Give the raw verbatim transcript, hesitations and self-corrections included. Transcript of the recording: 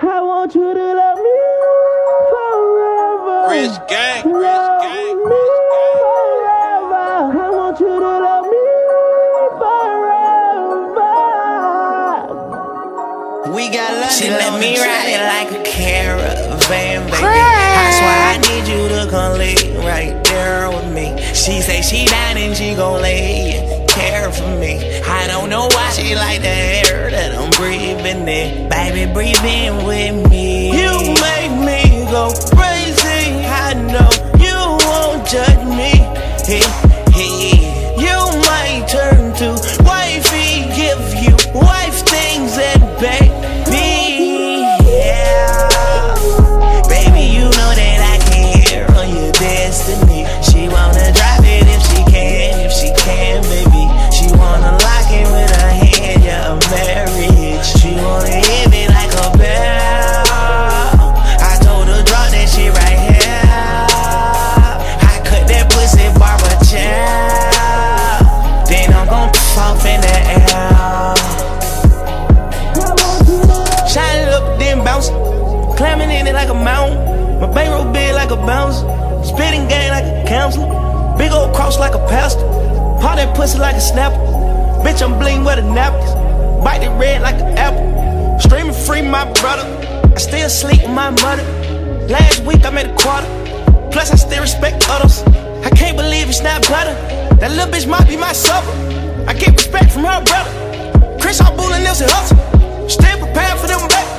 I want you to love me forever. Rich gang, rich gang, me forever. I want you to love me forever. We got love. She let me ride it like a caravan, baby. I swear I need you to come lay right there with me. She say she down and she gon' lay and care for me. I don't know why she like the air that I'm breathing in. Baby, breathe in with me. You make me go crazy. I know you won't judge me. Hey, hey. You might turn to wifey, give you wife things and baby. She wanna drive it if she can, if she can, baby. She wanna lock it with her hand, yeah, a marriage. She wanna hit me like a bell. I told her drop that shit right here. I cut that pussy barber child. Then I'm gon' puff off in the air. Shine it up, then bounce. Climbing in it like a mountain. My bankroll big like a bounce. Spitting game like a counselor. Big old cross like a pastor. Pop that pussy like a snapper. Bitch, I'm bling with a napkins. Bite it red like an apple. Streaming free, my brother. I still sleep with my mother. Last week I made a quarter. Plus I still respect others. I can't believe it's not butter. That little bitch might be my supper. I get respect from her brother. Chris, I'm bullying Nipsey Hussle. Still prepared for them back.